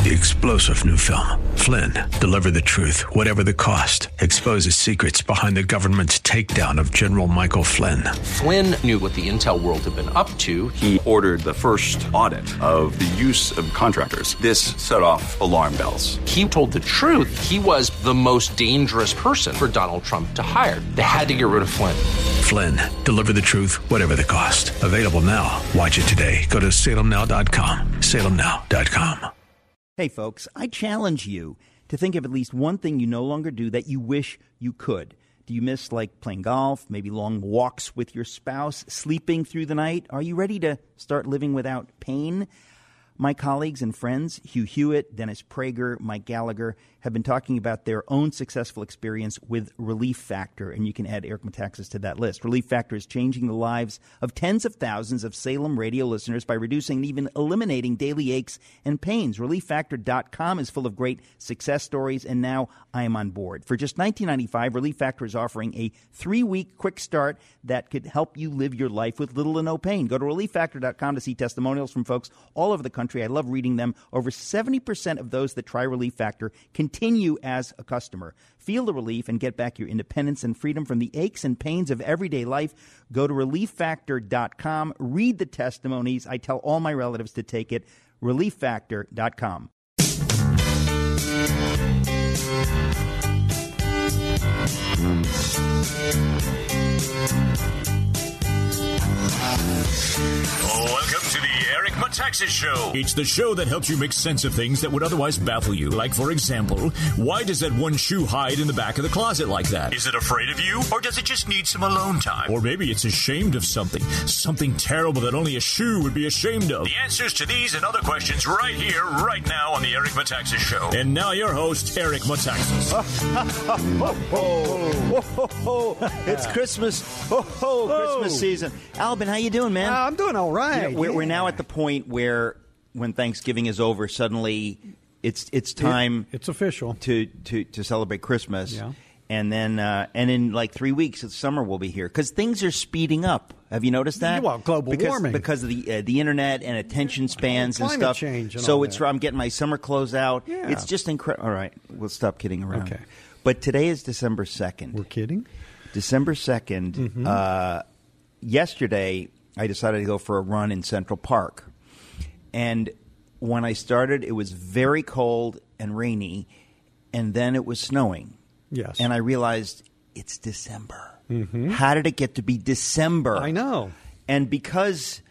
The explosive new film, Flynn, deliver the truth, whatever the cost, exposes secrets behind the government's takedown of General Michael Flynn. Flynn knew what the intel world had been up to. He ordered the first audit of the use of contractors. This set off alarm bells. He told the truth. He was the most dangerous person for Donald Trump to hire. They had to get rid of Flynn. Flynn, deliver the truth, whatever the cost. Available now. Watch it today. Go to salemnow.com. salemnow.com. Hey, folks, I challenge you to think of at least one thing you no longer do that you wish you could. Do you miss, like, playing golf, maybe long walks with your spouse, sleeping through the night? Are you ready to start living without pain? My colleagues and friends, Hugh Hewitt, Dennis Prager, Mike Gallagher, have been talking about their own successful experience with Relief Factor, and you can add Eric Metaxas to that list. Relief Factor is changing the lives of tens of thousands of Salem radio listeners by reducing and even eliminating daily aches and pains. ReliefFactor.com is full of great success stories, and now I am on board. For just $19.95, Relief Factor is offering a 3-week quick start that could help you live your life with little to no pain. Go to ReliefFactor.com to see testimonials from folks all over the country. I love reading them. Over 70% of those that try Relief Factor continue as a customer. Feel the relief and get back your independence and freedom from the aches and pains of everyday life. Go to ReliefFactor.com. Read the testimonies. I tell all my relatives to take it. ReliefFactor.com. Welcome to the Eric Metaxas Show. It's the show that helps you make sense of things that would otherwise baffle you. Like, for example, why does that one shoe hide in the back of the closet like that? Is it afraid of you, or does it just need some alone time? Or maybe it's ashamed of something terrible that only a shoe would be ashamed of. The answers to these and other questions right here, right now on the Eric Metaxas Show. And now your host, Eric Metaxas. It's Christmas. Christmas season. Albin, how you doing, man? I'm doing all right. You know, we're now at the point where, when Thanksgiving is over, suddenly it's time. It's official to celebrate Christmas. Yeah. And then in like 3 weeks, summer will be here because things are speeding up. Have you noticed that? Well, global warming because of the internet and attention spans and climate stuff. Change and so all it's that. I'm getting my summer clothes out. Yeah. It's just incredible. All right, we'll stop kidding around. Okay. But today is December 2nd. We're kidding? December 2nd. Mm-hmm. Yesterday, I decided to go for a run in Central Park. And when I started, it was very cold and rainy, and then it was snowing. Yes. And I realized it's December. Mm-hmm. How did it get to be December? I know. And because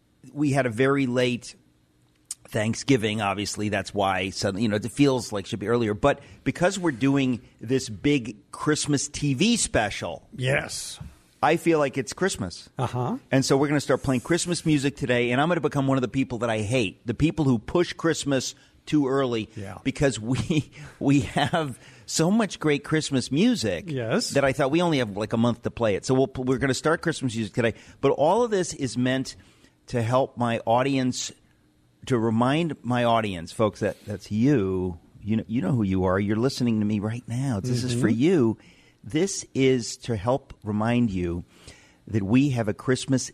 we had a very late Thanksgiving, obviously, that's why suddenly, it feels like it should be earlier. But because we're doing this big Christmas TV special, Yes. I feel like it's Christmas. Uh-huh. And so we're going to start playing Christmas music today, and I'm going to become one of the people that I hate, the people who push Christmas too early. Yeah. Because we have so much great Christmas music. Yes. That I thought we only have like a month to play it. So we're going to start Christmas music today. But all of this is meant to help my audience, to remind my audience, folks, that's you. You know who you are. You're listening to me right now. This is for you. This is to help remind you that we have a Christmas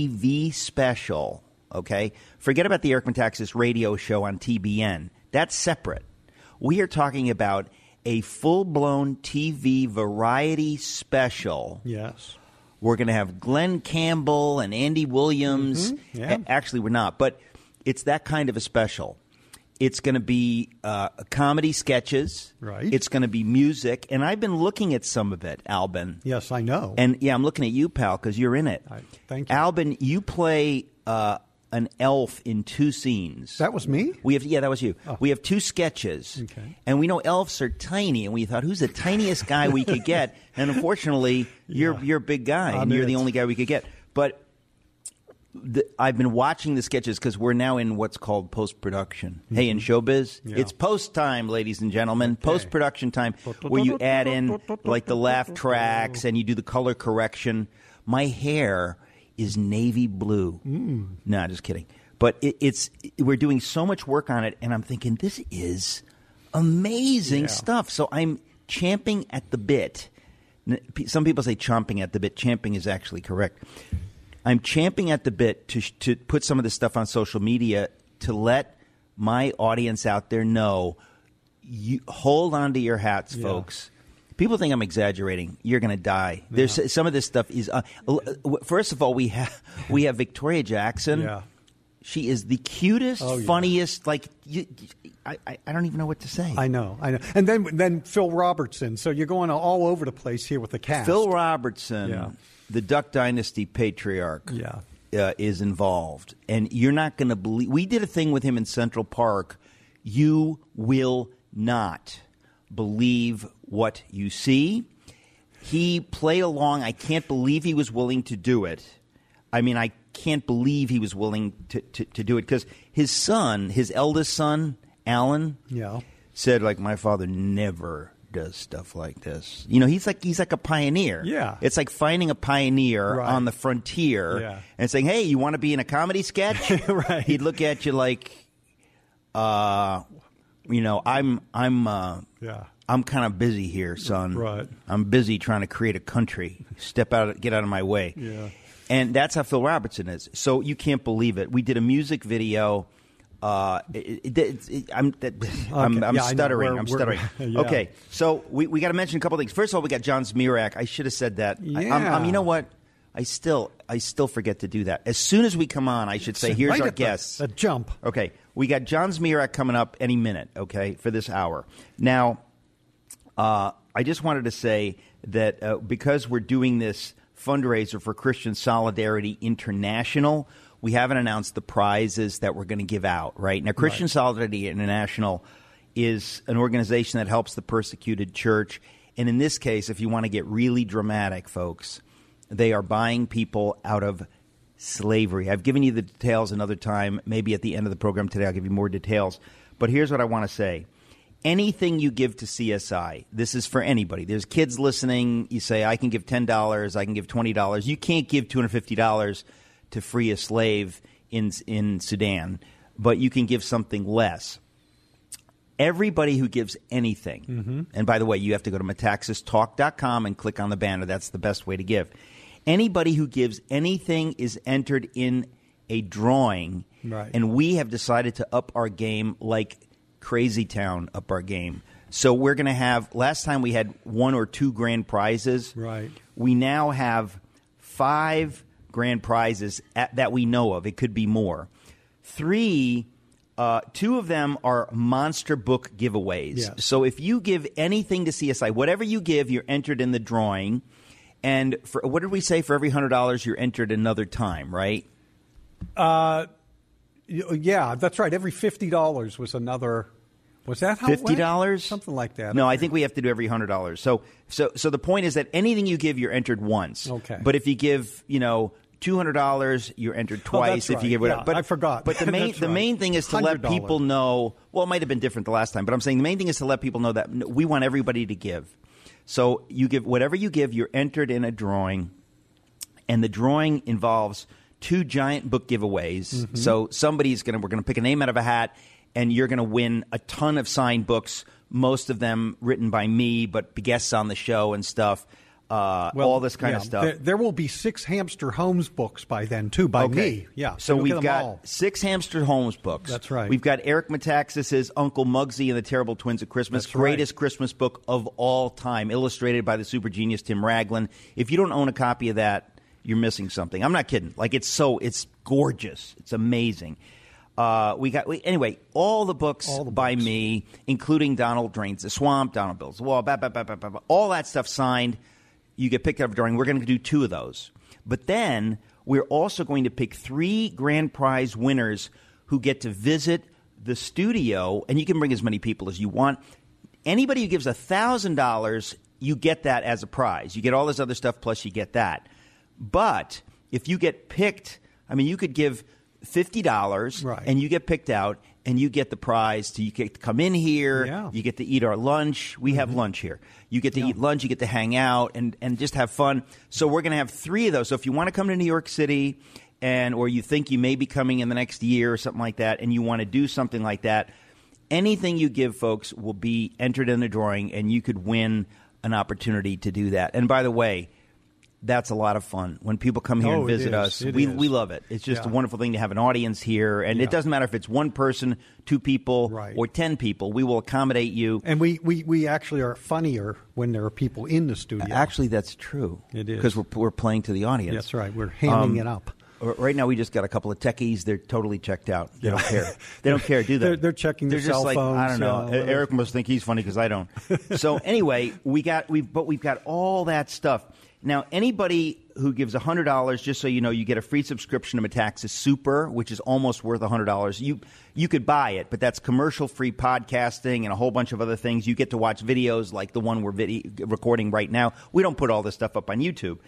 TV special, okay? Forget about the Eric Metaxas radio show on TBN. That's separate. We are talking about a full-blown TV variety special. Yes. We're going to have Glenn Campbell and Andy Williams. Mm-hmm. Yeah. Actually, we're not, but it's that kind of a special. It's going to be comedy sketches. Right. It's going to be music. And I've been looking at some of it, Albin. Yes, I know. And, yeah, I'm looking at you, pal, because you're in it. Thank you. Albin, you play an elf in 2 scenes. That was me? That was you. Oh. We have 2 sketches. Okay. And we know elves are tiny, and we thought, who's the tiniest guy we could get? And unfortunately, you're a big guy, and you're the only guy we could get. But I've been watching the sketches because we're now in what's called post-production. Mm-hmm. Hey, in showbiz, it's post time, ladies and gentlemen. Okay. Post-production time, where you add in like the laugh tracks and you do the color correction. My hair is navy blue. No, just kidding. But we're doing so much work on it, and I'm thinking this is amazing stuff. So I'm champing at the bit. Some people say chomping at the bit. Champing is actually correct. I'm champing at the bit to put some of this stuff on social media to let my audience out there know, you hold on to your hats, folks. People think I'm exaggerating. You're going to die. Yeah. There's some of this stuff is. First of all, we have Victoria Jackson. Yeah. She is the cutest, funniest. Like I don't even know what to say. I know. And then Phil Robertson. So you're going all over the place here with the cast. Phil Robertson, the Duck Dynasty patriarch, is involved, and you're not going to believe. We did a thing with him in Central Park. You will not believe what you see. He played along. I can't believe he was willing to do it. I mean, I can't believe he was willing to do it because his son, his eldest son, Alan, said, like, my father never does stuff like this. You know, he's like a pioneer. Yeah. It's like finding a pioneer on the frontier and saying, hey, you want to be in a comedy sketch? Right. He'd look at you like, you know, I'm kind of busy here, son. Right. I'm busy trying to create a country. Get out of my way. Yeah. And that's how Phil Robertson is. So you can't believe it. We did a music video. I'm stuttering. I'm stuttering. Okay, so we got to mention a couple things. First of all, we got John Zmirak. I should have said that. Yeah. You know what? I still forget to do that. As soon as we come on, I should say, here's our guests. A jump. Okay, we got John Zmirak coming up any minute, okay, for this hour. Now, I just wanted to say that because we're doing this fundraiser for Christian Solidarity International, we haven't announced the prizes that we're going to give out, right? Now, Christian Solidarity International is an organization that helps the persecuted church. And in this case, if you want to get really dramatic, folks, they are buying people out of slavery. I've given you the details another time. Maybe at the end of the program today I'll give you more details. But here's what I want to say. Anything you give to CSI, this is for anybody. There's kids listening. You say, I can give $10, I can give $20. You can't give $250 to free a slave in Sudan, but you can give something less. Everybody who gives anything, and by the way, you have to go to metaxastalk.com and click on the banner. That's the best way to give. Anybody who gives anything is entered in a drawing, and we have decided to up our game like Crazy Town up our game. So we're going to have, last time we had 1 or 2 grand prizes. Right. We now have 5 grand prizes that we know of. It could be more. 2 of them are monster book giveaways. Yes. So if you give anything to CSI, whatever you give, you're entered in the drawing. And for, what did we say? For every $100, you're entered another time, right? Yeah, that's right. Every $50 was another. Was that how $50? Something like that. No, I think we have to do every $100. So the point is that anything you give, you're entered once. Okay. But if you give, $200, you're entered twice. If you give whatever. But I forgot. But the main thing is to let people know. Well, it might have been different the last time, but I'm saying the main thing is to let people know that we want everybody to give. So you give whatever you give, you're entered in a drawing, and the drawing involves 2 giant book giveaways. So we're going to pick a name out of a hat, and you're going to win a ton of signed books, most of them written by me, but guests on the show and stuff, all this kind of stuff. There will be 6 Hamster Holmes books by then, too, by me. Yeah. So we've got 6 Hamster Holmes books. That's right. We've got Eric Metaxas' Uncle Muggsy and the Terrible Twins of Christmas, greatest Christmas book of all time, illustrated by the super genius Tim Raglan. If you don't own a copy of that, you're missing something. I'm not kidding. Like, it's gorgeous. It's amazing. Anyway, all the books by me, including Donald Drains the Swamp, Donald Builds the Wall, all that stuff signed. You get picked up during. We're going to do 2 of those. But then we're also going to pick 3 grand prize winners who get to visit the studio, and you can bring as many people as you want. Anybody who gives $1,000, you get that as a prize. You get all this other stuff, plus you get that. But if you get picked, you could give $50, and you get picked out, and you get the prize. You get to come in here. You get to eat our lunch. We have lunch here. You get to eat lunch. You get to hang out and just have fun. So we're going to have 3 of those. So if you want to come to New York City, or you think you may be coming in the next year or something like that, and you want to do something like that, anything you give, folks, will be entered in the drawing, and you could win an opportunity to do that. And by the way, That's a lot of fun. When people come here and visit us, we love it. It's just a wonderful thing to have an audience here. And it doesn't matter if it's one person, 2 people, or 10 people. We will accommodate you. And we actually are funnier when there are people in the studio. Actually, that's true. It is. Because we're playing to the audience. That's right. We're hamming it up. Right now, we just got a couple of techies. They're totally checked out. They don't care. They don't care, do they? They're checking their cell phones. I don't know. Eric must think he's funny because I don't. So anyway, we've got all that stuff. Now, anybody who gives $100, just so you know, you get a free subscription to Metaxas Super, which is almost worth $100. You could buy it, but that's commercial-free podcasting and a whole bunch of other things. You get to watch videos like the one we're recording right now. We don't put all this stuff up on YouTube.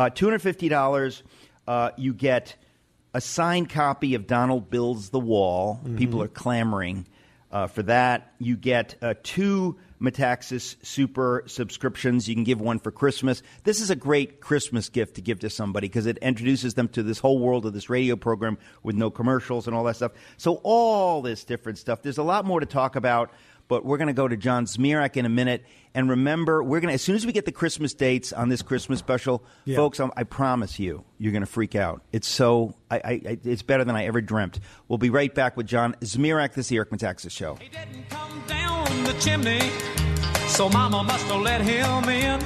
$250. You get a signed copy of Donald Builds the Wall. Mm-hmm. People are clamoring for that. You get 2 Metaxas Super subscriptions. You can give one for Christmas. This is a great Christmas gift to give to somebody because it introduces them to this whole world of this radio program with no commercials and all that stuff. So all this different stuff. There's a lot more to talk about, but we're going to go to John Zmirak in a minute. And remember, we're going to, as soon as we get the Christmas dates on this Christmas special, folks, I promise you're going to freak out. It's so, it's better than I ever dreamt. We'll be right back with John Zmirak. This is the Eric Metaxas Show. He didn't come down the chimney, so Mama must have let him in.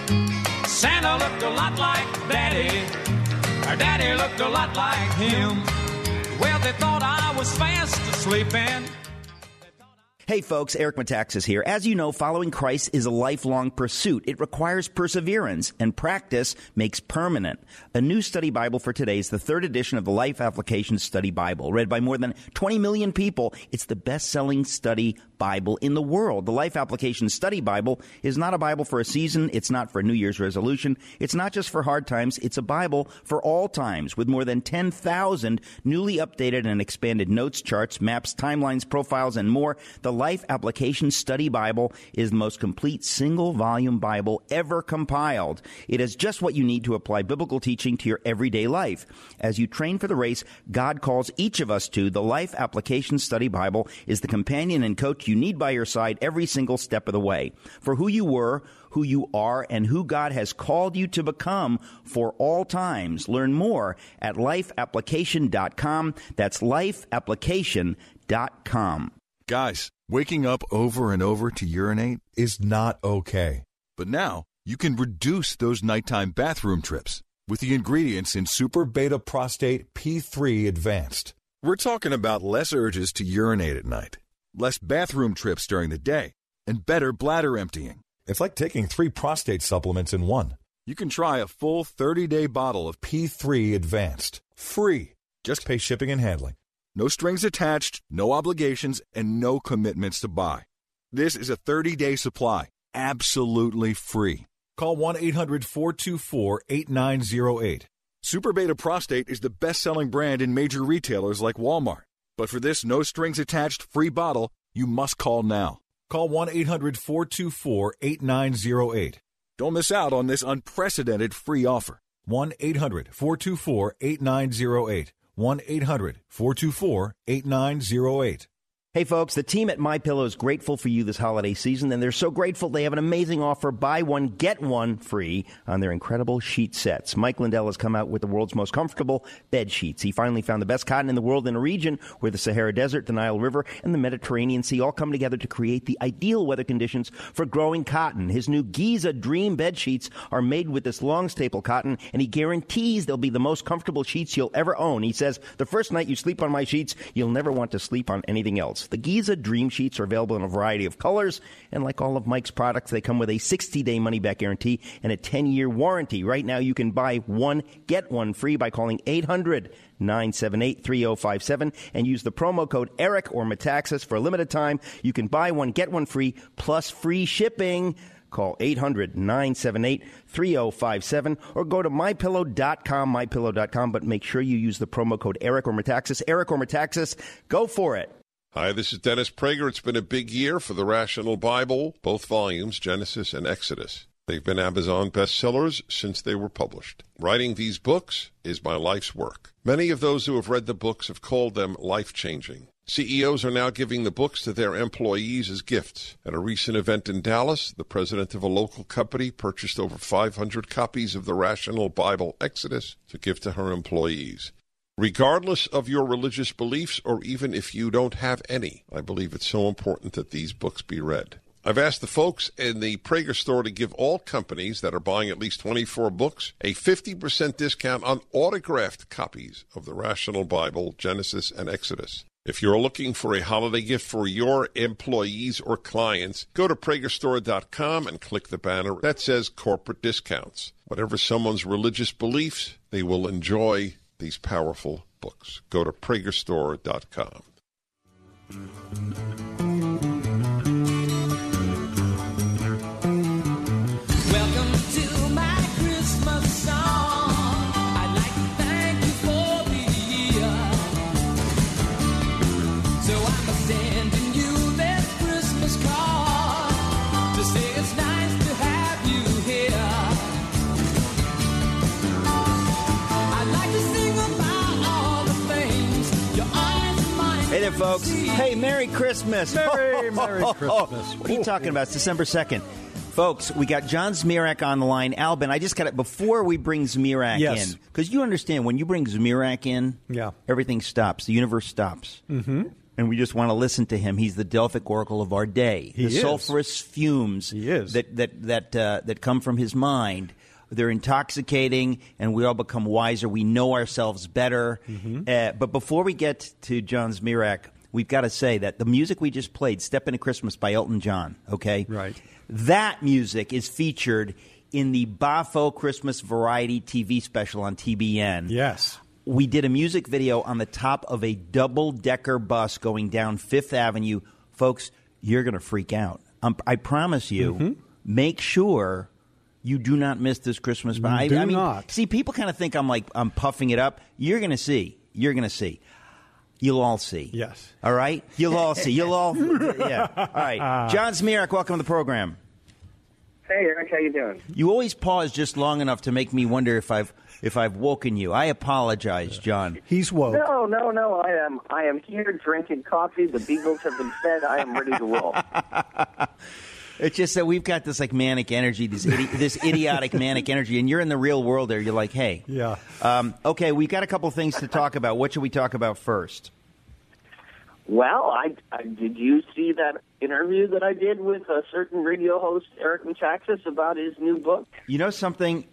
Santa looked a lot like Daddy, or Daddy looked a lot like him. Well, they thought I was fast asleep and... Hey folks, Eric Metaxas here. As you know, following Christ is a lifelong pursuit. It requires perseverance, and practice makes permanent. A new study Bible for today is the 3rd edition of the Life Application Study Bible. Read by more than 20 million people, it's the best-selling study Bible in the world. The Life Application Study Bible is not a Bible for a season. It's not for a New Year's resolution. It's not just for hard times. It's a Bible for all times with more than 10,000 newly updated and expanded notes, charts, maps, timelines, profiles, and more. The Life Application Study Bible is the most complete single-volume Bible ever compiled. It is just what you need to apply biblical teaching to your everyday life. As you train for the race God calls each of us to, the Life Application Study Bible is the companion and coach you need by your side every single step of the way. For who you were, who you are, and who God has called you to become for all times. Learn more at lifeapplication.com. That's lifeapplication.com. Guys, waking up over and over to urinate is not okay. But now, you can reduce those nighttime bathroom trips with the ingredients in Super Beta Prostate P3 Advanced. We're talking about less urges to urinate at night, less bathroom trips during the day, and better bladder emptying. It's like taking 3 prostate supplements in one. You can try a full 30-day bottle of P3 Advanced. Free. Just pay shipping and handling. No strings attached, no obligations, and no commitments to buy. This is a 30-day supply, absolutely free. Call 1-800-424-8908. Super Beta Prostate is the best-selling brand in major retailers like Walmart. But for this no-strings-attached free bottle, you must call now. Call 1-800-424-8908. Don't miss out on this unprecedented free offer. 1-800-424-8908. 1-800-424-8908. Hey folks, the team at MyPillow is grateful for you this holiday season, and they're so grateful they have an amazing offer: buy one, get one free on their incredible sheet sets. Mike Lindell has come out with the world's most comfortable bed sheets. He finally found the best cotton in the world in a region where the Sahara Desert, the Nile River, and the Mediterranean Sea all come together to create the ideal weather conditions for growing cotton. His new Giza Dream bed sheets are made with this long staple cotton, and he guarantees they'll be the most comfortable sheets you'll ever own. He says, the first night you sleep on my sheets, you'll never want to sleep on anything else. The Giza Dream Sheets are available in a variety of colors, and like all of Mike's products, they come with a 60-day money-back guarantee and a 10-year warranty. Right now, you can buy one, get one free by calling 800-978-3057 and use the promo code ERIC or Metaxas for a limited time. You can buy one, get one free, plus free shipping. Call 800-978-3057 or go to MyPillow.com, but make sure you use the promo code ERIC or Metaxas. ERIC or Metaxas, go for it. Hi, this is Dennis Prager. It's been a big year for the Rational Bible, both volumes, Genesis and Exodus. They've been Amazon bestsellers since they were published. Writing these books is my life's work. Many of those who have read the books have called them life-changing. CEOs are now giving the books to their employees as gifts. At a recent event in Dallas, the president of a local company purchased over 500 copies of the Rational Bible Exodus to give to her employees. Regardless of your religious beliefs, or even if you don't have any, I believe it's so important that these books be read. I've asked the folks in the Prager store to give all companies that are buying at least 24 books a 50% discount on autographed copies of the Rational Bible, Genesis, and Exodus. If you're looking for a holiday gift for your employees or clients, go to PragerStore.com and click the banner that says corporate discounts. Whatever someone's religious beliefs, they will enjoy these powerful books. Go to PragerStore.com. Welcome to my Christmas song. I'd like to thank you for the year. So I'm sending you this Christmas card to say it's nice to have you here. I'd like to sing about all the things your eyes and mine. Hey there, folks. Hey, Merry Christmas. Merry Christmas. What are you talking about? It's December 2nd. Folks, we got John Zmirak on the line. Albin, I just got it before we bring Zmirak in. Because you understand, when you bring Zmirak in, everything stops. The universe stops. Mm-hmm. And we just want to listen to him. He's the Delphic oracle of our day. He the is. sulfurous fumes that come from his mind, they're intoxicating, and we all become wiser. We know ourselves better. Mm-hmm. But before we get to John Zmirak, we've got to say that the music we just played, Step Into Christmas by Elton John, okay? Right. That music is featured in the Bafo Christmas Variety TV special on TBN. Yes. We did a music video on the top of a double-decker bus going down Fifth Avenue. Folks, you're going to freak out. I promise you, make sure you do not miss this Christmas. I mean, not. See, people kind of think I'm puffing it up. You're going to see. You're going to see. You'll all see. Yes. All right? You'll all see. You'll all, yeah. All right. John Zmirak, welcome to the program. Hey, Eric, how you doing? You always pause just long enough to make me wonder if I've woken you. I apologize, John. He's woke. No. I am here drinking coffee. The Beagles have been fed. I am ready to roll. It's just that we've got this like manic energy, this idiotic manic energy, and you're in the real world there. You're like, hey. Yeah. Okay, we've got a couple things to talk about. What should we talk about first? Well, I did you see that interview that I did with a certain radio host, Eric Metaxas, about his new book? You know something?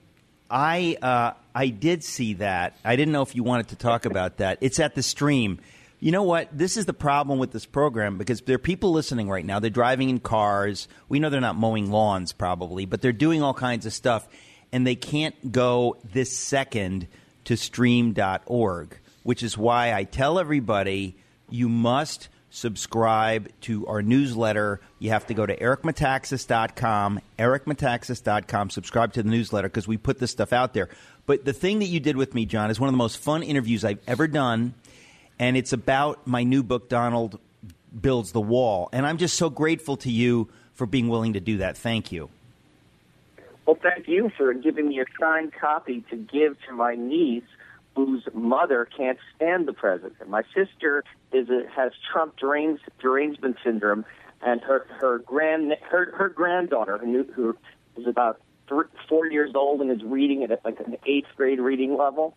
I did see that. I didn't know if you wanted to talk about that. It's at the stream. You know what? This is the problem with this program because there are people listening right now. They're driving in cars. We know they're not mowing lawns probably, but they're doing all kinds of stuff, and they can't go this second to stream.org, which is why I tell everybody you must subscribe to our newsletter. You have to go to ericmetaxas.com, ericmetaxas.com, subscribe to the newsletter because we put this stuff out there. But the thing that you did with me, John, is one of the most fun interviews I've ever done. And it's about my new book, Donald Builds the Wall. And I'm just so grateful to you for being willing to do that. Thank you. Well, thank you for giving me a signed copy to give to my niece, whose mother can't stand the president. My sister has Trump derangement syndrome, and her granddaughter, who is about 4 years old and is reading it at like an 8th grade reading level.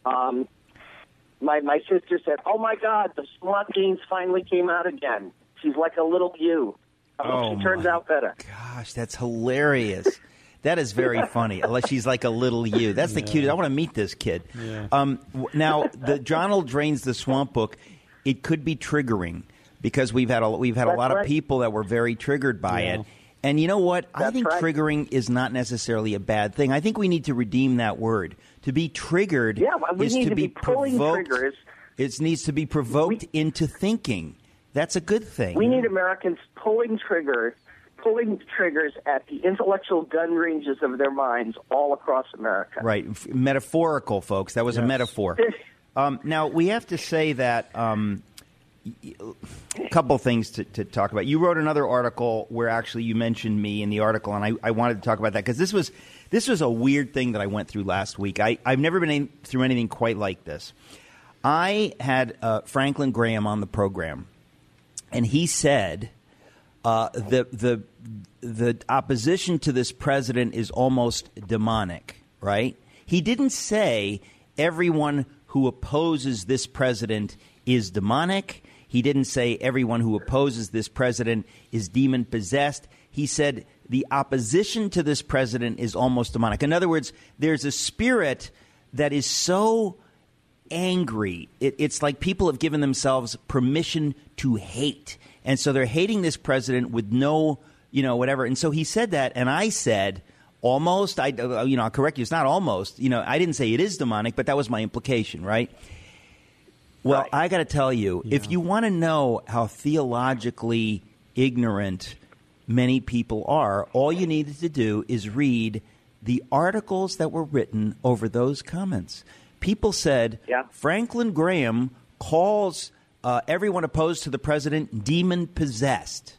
My sister said, "Oh my God, the SWAT games finally came out again. She's like a little you. She turns out better." Gosh, that's hilarious. That is very funny. She's like a little you. That's the cutest. I want to meet this kid. Yeah. Now, the Donald Drains the Swamp book, it could be triggering because we've had a lot of people that were very triggered by it. And you know what? I think triggering is not necessarily a bad thing. I think we need to redeem that word. To be triggered is to be provoked. It needs to be provoked into thinking. That's a good thing. We need Americans pulling triggers at the intellectual gun ranges of their minds all across America. Right. Metaphorical, folks. That was a metaphor. Now, we have to say that a couple things to talk about. You wrote another article where actually you mentioned me in the article, and I wanted to talk about that because this was a weird thing that I went through last week. I've never been through anything quite like this. I had Franklin Graham on the program, and he said the opposition to this president is almost demonic, right? He didn't say everyone who opposes this president is demonic. He didn't say everyone who opposes this president is demon-possessed. He said the opposition to this president is almost demonic. In other words, there's a spirit that is so angry. It's like people have given themselves permission to hate. And so they're hating this president with no, whatever. And so he said that, and I said almost, I'll correct you, it's not almost. I didn't say it is demonic, but that was my implication, right? Well, I got to tell you, if you want to know how theologically ignorant many people are, all you needed to do is read the articles that were written over those comments. People said Franklin Graham calls everyone opposed to the president demon-possessed.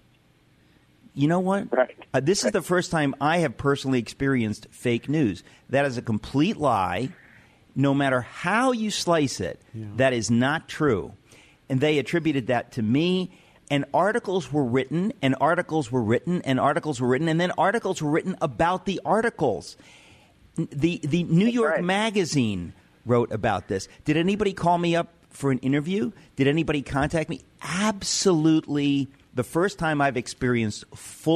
You know what? This is the first time I have personally experienced fake news. That is a complete lie. No matter how you slice it, that is not true. And they attributed that to me. And articles were written, and articles were written, and articles were written, and then articles were written about the articles. The New York Magazine wrote about this. Did anybody call me up for an interview? Did anybody contact me? Absolutely. The first time I've experienced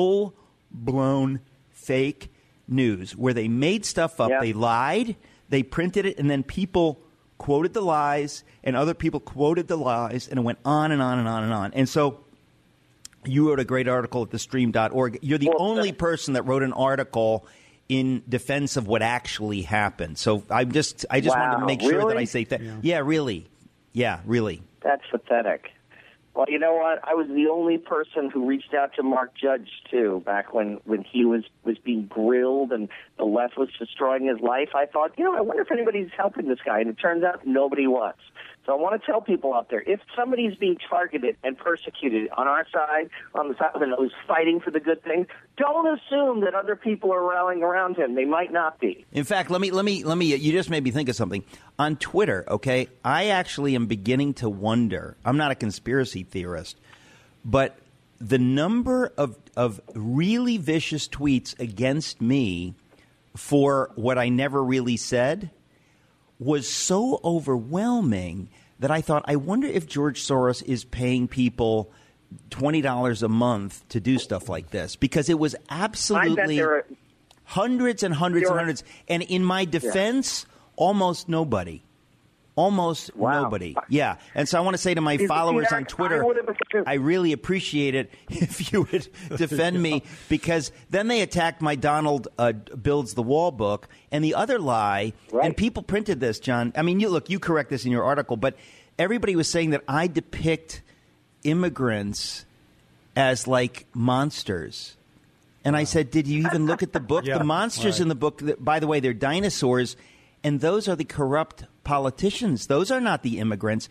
full-blown fake news where they made stuff up. They lied. They printed it, and then people quoted the lies, and other people quoted the lies, and it went on and on and on and on. And so you wrote a great article at thestream.org. You're the only person that wrote an article in defense of what actually happened. So I just wanted to make sure that I say that. Yeah, really. Yeah, really. That's pathetic. Well, you know what? I was the only person who reached out to Mark Judge, too, back when he was being grilled and the left was destroying his life. I thought, I wonder if anybody's helping this guy. And it turns out nobody was. So I want to tell people out there, if somebody's being targeted and persecuted on our side, on the side of who's fighting for the good thing, don't assume that other people are rallying around him. They might not be. In fact, let me. You just made me think of something. On Twitter, okay, I actually am beginning to wonder. I'm not a conspiracy theorist, but the number of really vicious tweets against me for what I never really said was so overwhelming that I thought, I wonder if George Soros is paying people $20 a month to do stuff like this, because it was absolutely hundreds and hundreds and hundreds. And in my defense, almost nobody. Almost nobody. Yeah. And so I want to say to my followers on Twitter, I really appreciate it if you would defend me, because then they attacked my Donald Builds the Wall book and the other lie. And people printed this, John. I mean, you correct this in your article, but everybody was saying that I depict immigrants as like monsters. And I said, did you even look at the book? The monsters in the book, by the way, they're dinosaurs. And those are the corrupt politicians. Those are not the immigrants.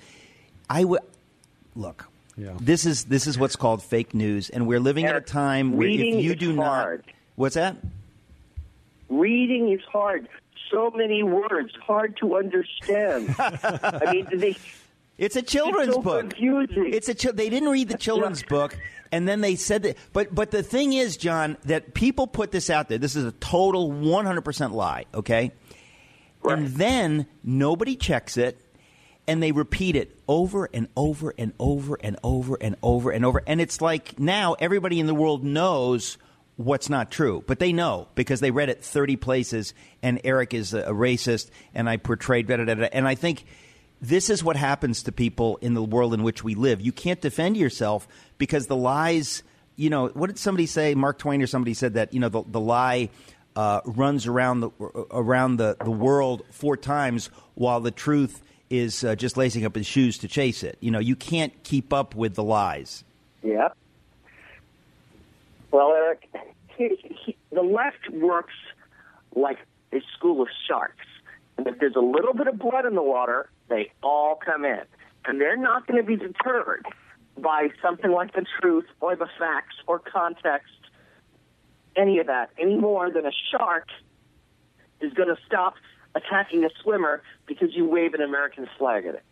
Look. This is what's called fake news, and we're living at a time where if you do not, what's that? Reading is hard. So many words, hard to understand. I mean, it's a children's book. Confusing. They didn't read the children's book, and then they said that. But the thing is, John, that people put this out there. This is a total 100% lie. Okay. And then nobody checks it, and they repeat it over and over and over and over and over and over. And it's like now everybody in the world knows what's not true. But they know because they read it 30 places, and Eric is a racist, and I portrayed da-da-da-da. And I think this is what happens to people in the world in which we live. You can't defend yourself because the lies, what did somebody say? Mark Twain or somebody said that, the lie runs around the world 4 times while the truth is just lacing up his shoes to chase it. You can't keep up with the lies. Yeah. Well, Eric, the left works like a school of sharks. And if there's a little bit of blood in the water, they all come in. And they're not going to be deterred by something like the truth or the facts or context, any of that, any more than a shark is going to stop attacking a swimmer because you wave an American flag at it.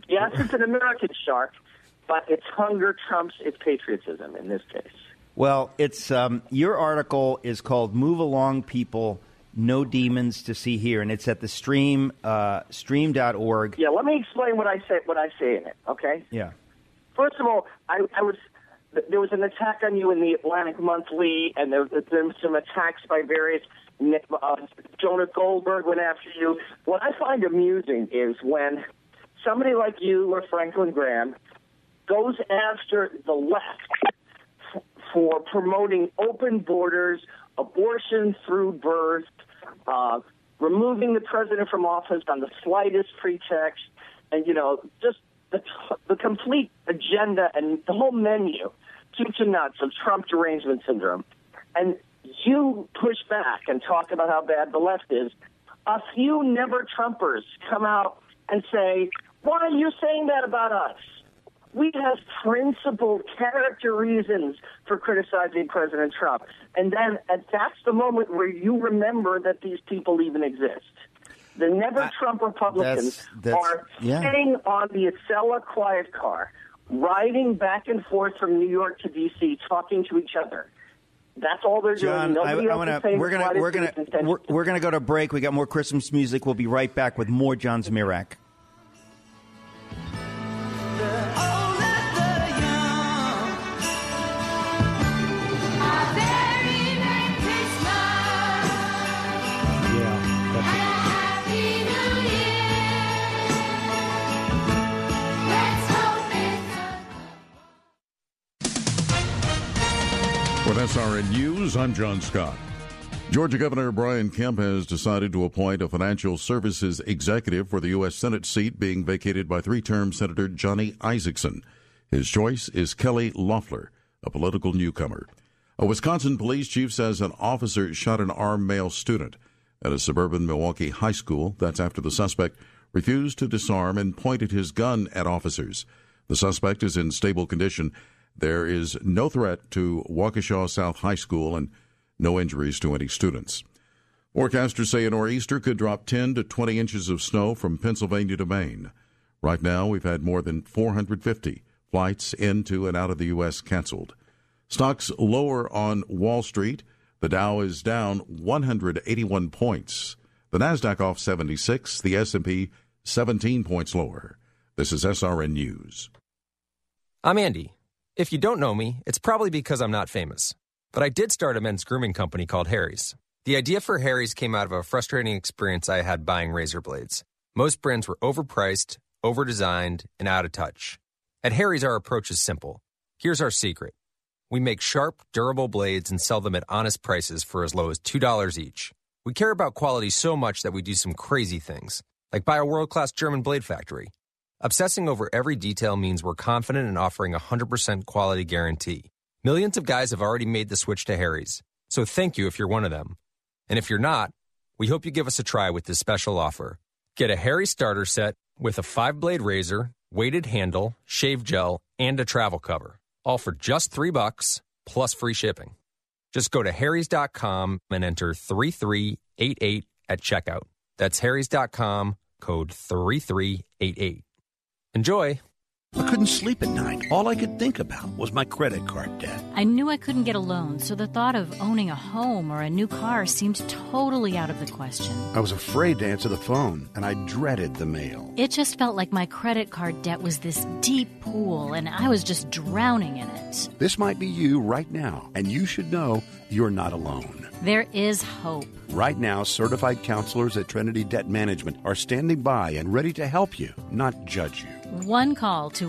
Yes, it's an American shark, but its hunger trumps its patriotism in this case. Well, it's your article is called "Move Along, People, No Demons to See Here," and it's at the stream.org. Yeah, let me explain what I say in it, okay? Yeah. First of all, there was an attack on you in the Atlantic Monthly, and there were some attacks by various. Jonah Goldberg went after you. What I find amusing is when somebody like you or Franklin Graham goes after the left for promoting open borders, abortion through birth, removing the president from office on the slightest pretext, and, just the complete agenda and the whole menu, soup to nuts of Trump derangement syndrome. And you push back and talk about how bad the left is. A few never-Trumpers come out and say, why are you saying that about us? We have principled character reasons for criticizing President Trump. And then that's the moment where you remember that these people even exist. The never-Trump Republicans are sitting on the Acela quiet car, riding back and forth from New York to D.C., talking to each other. That's all they're John, doing. we're gonna go to break. We got more Christmas music. We'll be right back with more John Zmirak. With SRN News, I'm John Scott. Georgia Governor Brian Kemp has decided to appoint a financial services executive for the U.S. Senate seat being vacated by three-term Senator Johnny Isakson. His choice is Kelly Loeffler, a political newcomer. A Wisconsin police chief says an officer shot an armed male student at a suburban Milwaukee high school. That's after the suspect refused to disarm and pointed his gun at officers. The suspect is in stable condition. There is no threat to Waukesha South High School and no injuries to any students. Forecasters say a nor'easter could drop 10 to 20 inches of snow from Pennsylvania to Maine. Right now, we've had more than 450 flights into and out of the U.S. canceled. Stocks lower on Wall Street. The Dow is down 181 points. The Nasdaq off 76. The S&P 17 points lower. This is SRN News. I'm Andy. If you don't know me, it's probably because I'm not famous. But I did start a men's grooming company called Harry's. The idea for Harry's came out of a frustrating experience I had buying razor blades. Most brands were overpriced, overdesigned, and out of touch. At Harry's, our approach is simple. Here's our secret. We make sharp, durable blades and sell them at honest prices for as low as $2 each. We care about quality so much that we do some crazy things, like buy a world-class German blade factory. Obsessing over every detail means we're confident in offering a 100% quality guarantee. Millions of guys have already made the switch to Harry's, so thank you if you're one of them. And if you're not, we hope you give us a try with this special offer. Get a Harry's starter set with a 5-blade razor, weighted handle, shave gel, and a travel cover, all for just $3 plus free shipping. Just go to harrys.com and enter 3388 at checkout. That's harrys.com, code 3388. Enjoy. I couldn't sleep at night. All I could think about was my credit card debt. I knew I couldn't get a loan, so the thought of owning a home or a new car seemed totally out of the question. I was afraid to answer the phone, and I dreaded the mail. It just felt like my credit card debt was this deep pool, and I was just drowning in it. This might be you right now, and you should know you're not alone. There is hope. Right now, certified counselors at Trinity Debt Management are standing by and ready to help you, not judge you. One call to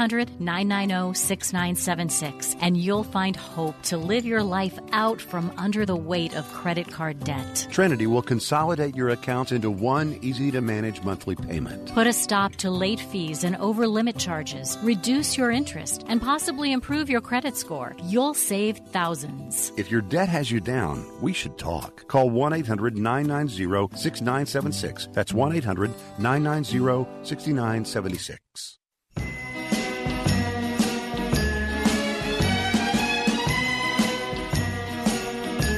1-800-990-6976, and you'll find hope to live your life out from under the weight of credit card debt. Trinity will consolidate your accounts into one easy-to-manage monthly payment. Put a stop to late fees and over-limit charges, reduce your interest, and possibly improve your credit score. You'll save thousands. If your debt has you down, we should talk. Call 1-800-990-6976. That's 1-800-990-6976.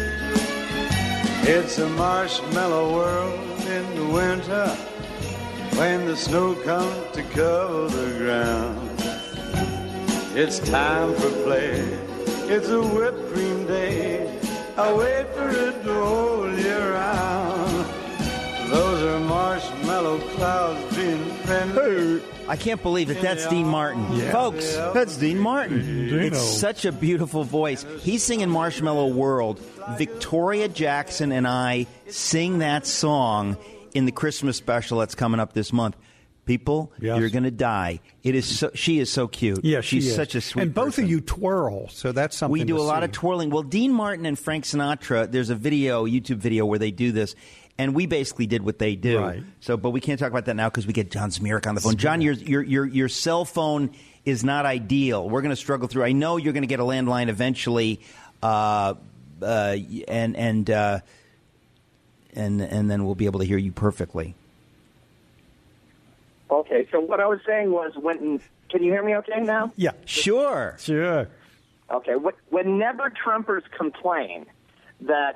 It's a marshmallow world in the winter when the snow comes to cover the ground. It's time for play. It's a whipped cream day. I wait for it to hold you around. Those are marshmallow clouds being friendly. I can't believe that that's Dean Martin. Yeah. Folks, that's Dean Martin. Dino. It's such a beautiful voice. He's singing Marshmallow World. Victoria Jackson and I sing that song in the Christmas special that's coming up this month. People, you're going to die. It is so, she is so cute. Yeah, she's such a sweet And both person. of you twirl, so that's something We do to a lot see. of twirling. Well, Dean Martin and Frank Sinatra, there's a YouTube video where they do this, and we basically did what they do. Right. So, but we can't talk about that now because we get John Smirik on the phone. John, your cell phone is not ideal. We're going to struggle through. I know you're going to get a landline eventually, and then we'll be able to hear you perfectly. Okay, so what I was saying was, can you hear me okay now? Yeah. Sure. Okay, whenever Trumpers complain that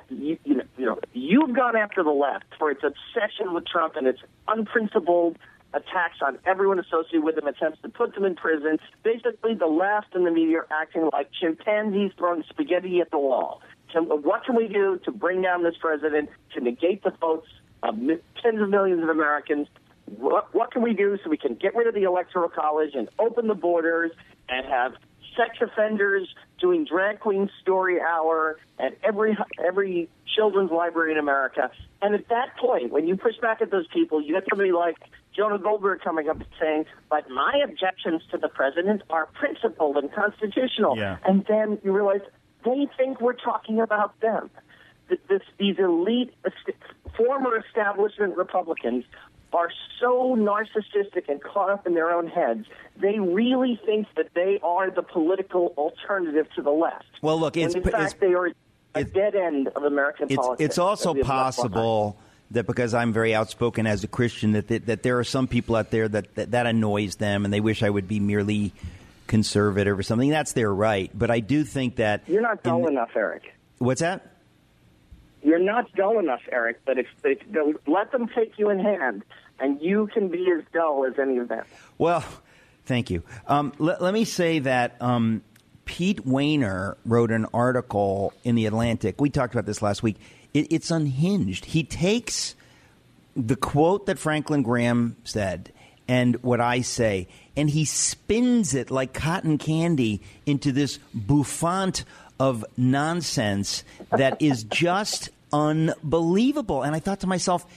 you've gone after the left for its obsession with Trump and its unprincipled attacks on everyone associated with him, attempts to put them in prison, basically the left and the media are acting like chimpanzees throwing spaghetti at the wall. What can we do to bring down this president, to negate the votes of tens of millions of Americans? What can we do so we can get rid of the Electoral College and open the borders and have sex offenders doing drag queen story hour at every children's library in America? And at that point, when you push back at those people, you get somebody like Jonah Goldberg coming up and saying, but my objections to the president are principled and constitutional. Yeah. And then you realize they think we're talking about them. These elite, former establishment Republicans are so narcissistic and caught up in their own heads, they really think that they are the political alternative to the left. Well, look, when in fact they are a dead end of American politics. It's also possible that because I'm very outspoken as a Christian, that there are some people out there that annoys them, and they wish I would be merely conservative or something. That's their right. But I do think that you're not dull enough, Eric. What's that? You're not dull enough, Eric, but if they'll let them take you in hand, and you can be as dull as any of them. Well, thank you. Let me say that Pete Wehner wrote an article in The Atlantic. We talked about this last week. It's unhinged. He takes the quote that Franklin Graham said and what I say, and he spins it like cotton candy into this bouffant of nonsense that is just unbelievable. And I thought to myself,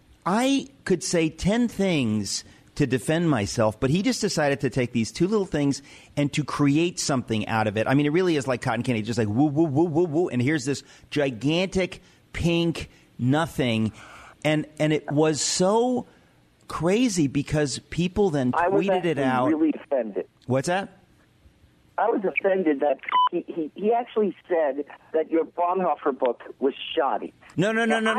I could say 10 things to defend myself, but he just decided to take these two little things and to create something out of it. I mean, it really is like cotton candy, just like woo, woo, woo, woo, woo. And here's this gigantic pink nothing. And it was so crazy because people then tweeted it out. I was really offended. What's that? I was offended that he actually said that your Bonhoeffer book was shoddy. No.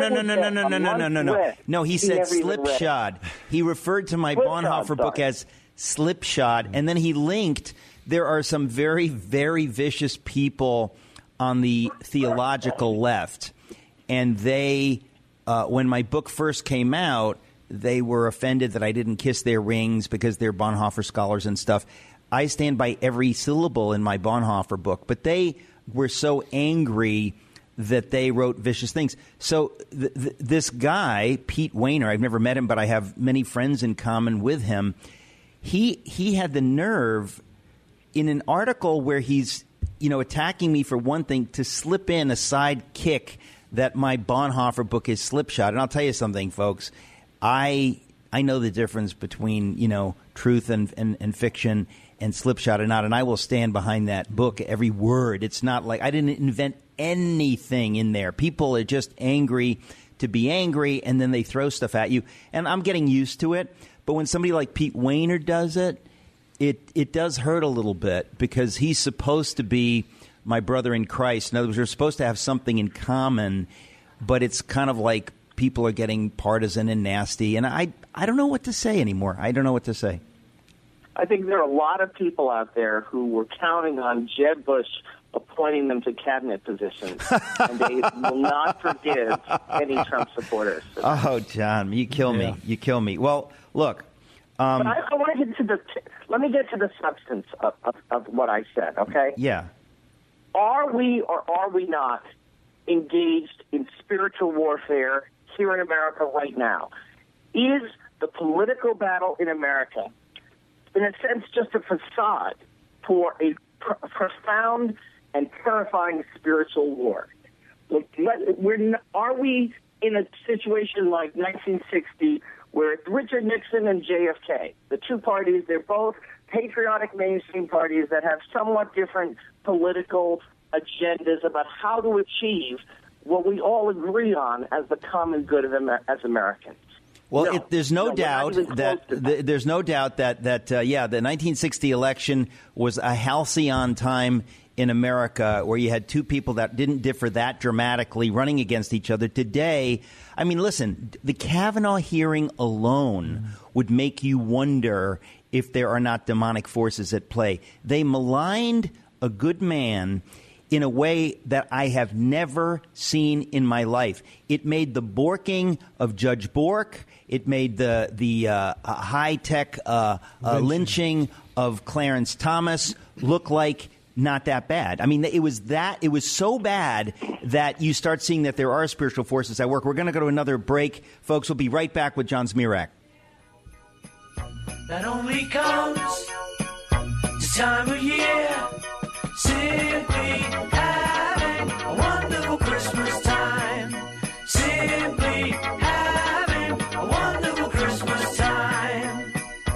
No, he said slipshod. He referred to my Bonhoeffer book as slipshod, and then he linked. There are some very, very vicious people on the theological left, and they, when my book first came out, they were offended that I didn't kiss their rings because they're Bonhoeffer scholars and stuff. I stand by every syllable in my Bonhoeffer book, but they were so angry that they wrote vicious things. So this guy, Pete Wehner, I've never met him, but I have many friends in common with him. He had the nerve in an article where he's, attacking me for one thing to slip in a side kick that my Bonhoeffer book is slipshod. And I'll tell you something, folks. I know the difference between, truth and fiction and slipshod or not, and I will stand behind that book, every word. It's not like I didn't invent anything in there. People are just angry to be angry, and then they throw stuff at you. And I'm getting used to it. But when somebody like Pete Wehner does it, it does hurt a little bit because he's supposed to be my brother in Christ. In other words, we're supposed to have something in common, but it's kind of like people are getting partisan and nasty. And I don't know what to say anymore. I don't know what to say. I think there are a lot of people out there who were counting on Jeb Bush appointing them to cabinet positions, and they will not forgive any Trump supporters. Oh, John, you kill me. You kill me. Well, look. But I want to get to let me get to the substance of what I said, okay? Yeah. Are we or are we not engaged in spiritual warfare here in America right now? Is the political battle in America, in a sense, just a facade for a profound and terrifying spiritual war? Are we in a situation like 1960 where it's Richard Nixon and JFK, the two parties? They're both patriotic mainstream parties that have somewhat different political agendas about how to achieve what we all agree on as the common good of as Americans. Well, there's no doubt that the 1960 election was a halcyon time in America where you had two people that didn't differ that dramatically running against each other. Today, I mean, listen, the Kavanaugh hearing alone would make you wonder if there are not demonic forces at play. They maligned a good man in a way that I have never seen in my life. It made the borking of Judge Bork. It made the high-tech lynching of Clarence Thomas look like not that bad. I mean, it was so bad that you start seeing that there are spiritual forces at work. We're going to go to another break. Folks, we'll be right back with John Zmirak. That only comes this time of year. Simply having a wonderful Christmas time. Simply having a wonderful Christmas time.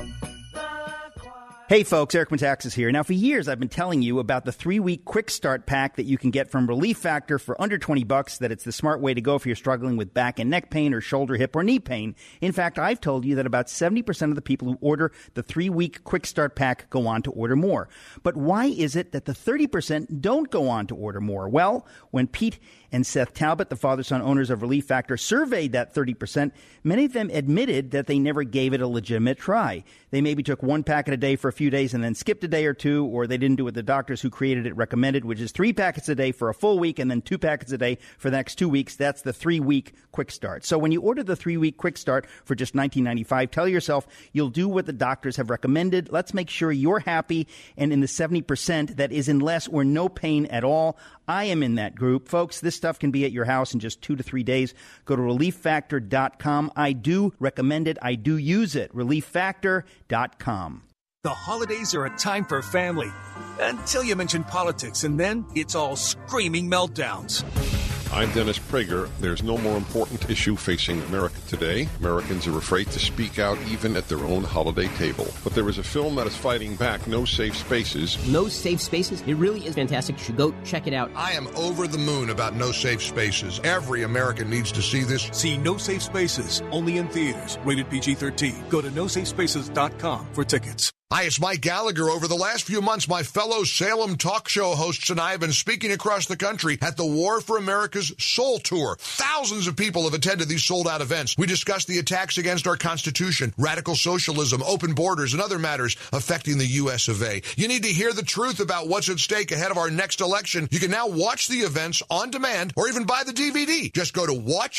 Hey folks, Eric Metaxas here. Now for years I've been telling you about the 3-week quick start pack that you can get from Relief Factor for under $20, that it's the smart way to go if you're struggling with back and neck pain or shoulder, hip, or knee pain. In fact, I've told you that about 70% of the people who order the 3-week quick start pack go on to order more. But why is it that the 30% don't go on to order more? Well, when Pete and Seth Talbot, the father-son owners of Relief Factor, surveyed that 30%, many of them admitted that they never gave it a legitimate try. They maybe took one packet a day for a few days and then skipped a day or two, or they didn't do what the doctors who created it recommended, which is 3 packets a day for a full week and then 2 packets a day for the next 2 weeks. That's the 3-week quick start. So when you order the 3-week quick start for just $19.95, tell yourself you'll do what the doctors have recommended. Let's make sure you're happy and in the 70% that is in less or no pain at all. I am in that group. Folks, this stuff can be at your house in just 2 to 3 days. Go to ReliefFactor.com. I do recommend it. I do use it. ReliefFactor.com. The holidays are a time for family. Until you mention politics, and then it's all screaming meltdowns. I'm Dennis Prager. There's no more important issue facing America today. Americans are afraid to speak out even at their own holiday table. But there is a film that is fighting back, No Safe Spaces. No Safe Spaces? It really is fantastic. You should go check it out. I am over the moon about No Safe Spaces. Every American needs to see this. See No Safe Spaces, only in theaters. Rated PG-13. Go to nosafespaces.com for tickets. Hi, it's Mike Gallagher. Over the last few months, my fellow Salem talk show hosts and I have been speaking across the country at the War for America's Soul Tour. Thousands of people have attended these sold-out events. We discuss the attacks against our Constitution, radical socialism, open borders, and other matters affecting the U.S. of A. You need to hear the truth about what's at stake ahead of our next election. You can now watch the events on demand or even buy the DVD. Just go to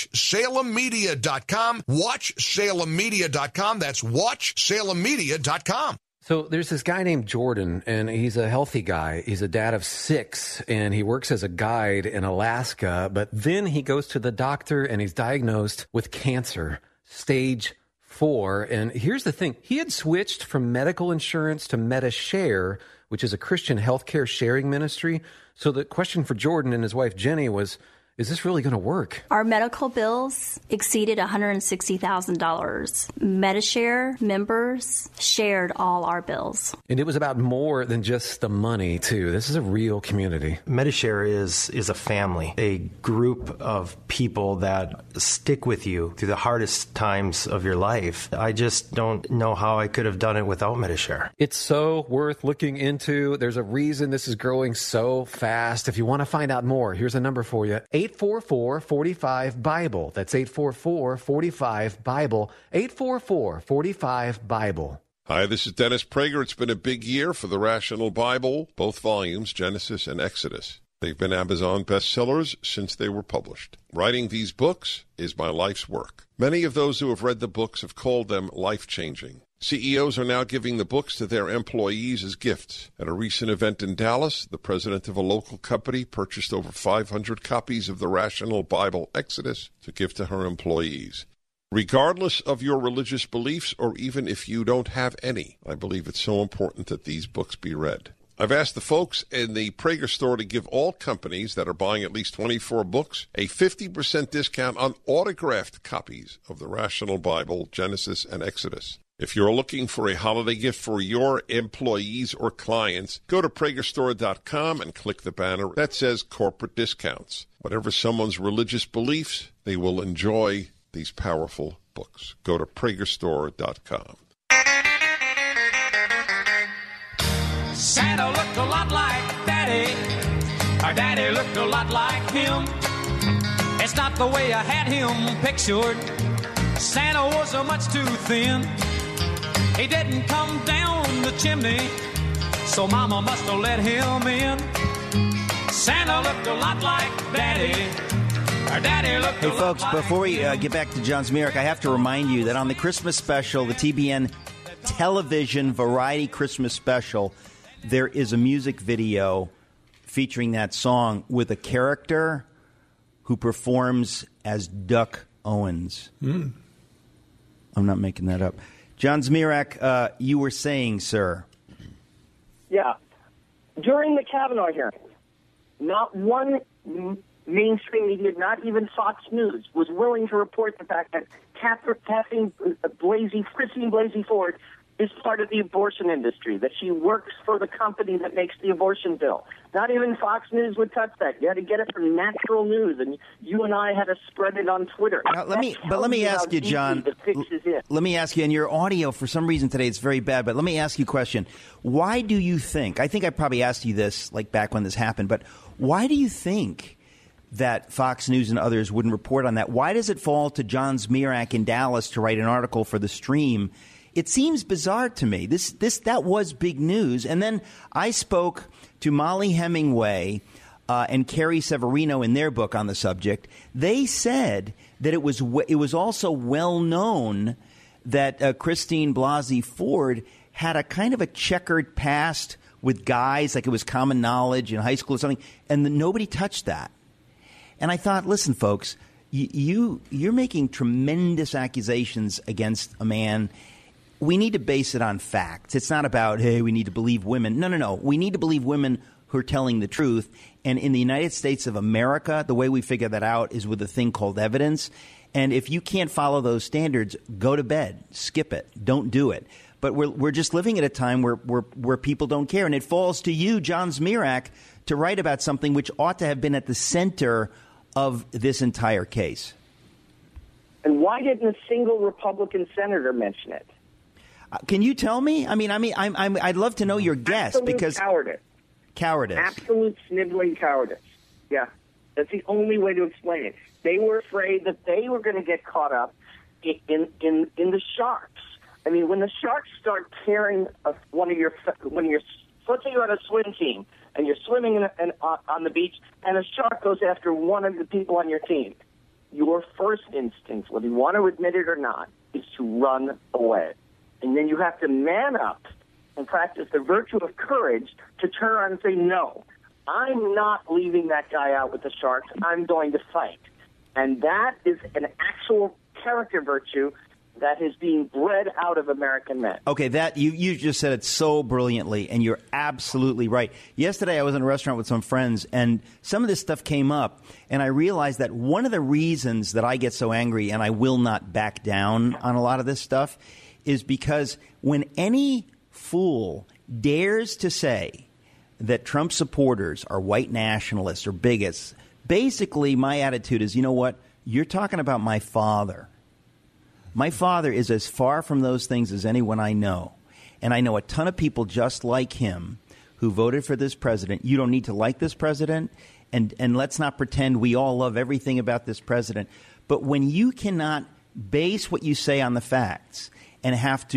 WatchSalemMedia.com. WatchSalemMedia.com. That's WatchSalemMedia.com. So there's this guy named Jordan, and he's a healthy guy. He's a dad of 6, and he works as a guide in Alaska. But then he goes to the doctor, and he's diagnosed with cancer, stage 4. And here's the thing. He had switched from medical insurance to MediShare, which is a Christian healthcare sharing ministry. So the question for Jordan and his wife, Jenny, was, is this really going to work? Our medical bills exceeded $160,000. MediShare members shared all our bills. And it was about more than just the money, too. This is a real community. MediShare is a family, a group of people that stick with you through the hardest times of your life. I just don't know how I could have done it without MediShare. It's so worth looking into. There's a reason this is growing so fast. If you want to find out more, here's a number for you. 844-45-BIBLE. That's 844-45-BIBLE. 844-45-BIBLE. Hi, this is Dennis Prager. It's been a big year for the Rational Bible, both volumes, Genesis and Exodus. They've been Amazon bestsellers since they were published. Writing these books is my life's work. Many of those who have read the books have called them life-changing. CEOs are now giving the books to their employees as gifts. At a recent event in Dallas, the president of a local company purchased over 500 copies of the Rational Bible Exodus to give to her employees. Regardless of your religious beliefs, or even if you don't have any, I believe it's so important that these books be read. I've asked the folks in the Prager store to give all companies that are buying at least 24 books a 50% discount on autographed copies of the Rational Bible, Genesis, and Exodus. If you're looking for a holiday gift for your employees or clients, go to PragerStore.com and click the banner that says corporate discounts. Whatever someone's religious beliefs, they will enjoy these powerful books. Go to PragerStore.com. Santa looked a lot like Daddy. Our Daddy looked a lot like him. It's not the way I had him pictured. Santa was much too thin. He didn't come down the chimney, so Mama must have let him in. Santa looked a lot like Daddy. Our Daddy looked Hey, folks, before we get back to John Zmirak, I have to remind you that on the Christmas special, the TBN television variety Christmas special, there is a music video featuring that song with a character who performs as Duck Owens. I'm not making that up. John Zmirak, you were saying, sir. Yeah. During the Kavanaugh hearing, not one mainstream media, not even Fox News, was willing to report the fact that Christine Blasey Ford is part of the abortion industry, that she works for the company that makes the abortion bill. Not even Fox News would touch that. You had to get it from Natural News, and you and I had to spread it on Twitter. Now, let me ask you, John. Let me ask you, and your audio, for some reason today, it's very bad, but let me ask you a question. Why do you think, I think I probably asked you this like back when this happened, but why do you think that Fox News and others wouldn't report on that? Why does it fall to John Zmirak in Dallas to write an article for The Stream? It seems bizarre to me. That was big news. And then I spoke to Molly Hemingway and Carrie Severino in their book on the subject. They said that it was also well known that Christine Blasey Ford had a kind of a checkered past with guys, like it was common knowledge in high school or something, and nobody touched that. And I thought, listen, folks, you're making tremendous accusations against a man. We need to base it on facts. It's not about, hey, we need to believe women. No. We need to believe women who are telling the truth. And in the United States of America, the way we figure that out is with a thing called evidence. And if you can't follow those standards, go to bed. Skip it. Don't do it. But we're just living at a time where people don't care. And it falls to you, John Zmirak, to write about something which ought to have been at the center of this entire case. And why didn't a single Republican senator mention it? Can you tell me? I'd love to know your guess. Absolute because cowardice. Absolute sniveling cowardice. Yeah, that's the only way to explain it. They were afraid that they were going to get caught up in the sharks. I mean, when the sharks start tearing one of your, let's say you're on a swim team and you're swimming on the beach, and a shark goes after one of the people on your team. Your first instinct, whether you want to admit it or not, is to run away. And then you have to man up and practice the virtue of courage to turn around and say, no, I'm not leaving that guy out with the sharks. I'm going to fight. And that is an actual character virtue that is being bred out of American men. Okay, that you just said it so brilliantly, and you're absolutely right. Yesterday I was in a restaurant with some friends, and some of this stuff came up, and I realized that one of the reasons that I get so angry and I will not back down on a lot of this stuff is because when any fool dares to say that Trump supporters are white nationalists or bigots, basically my attitude is, you know what, you're talking about my father. My father is as far from those things as anyone I know. And I know a ton of people just like him who voted for this president. You don't need to like this president, and let's not pretend we all love everything about this president. But when you cannot base what you say on the facts and have to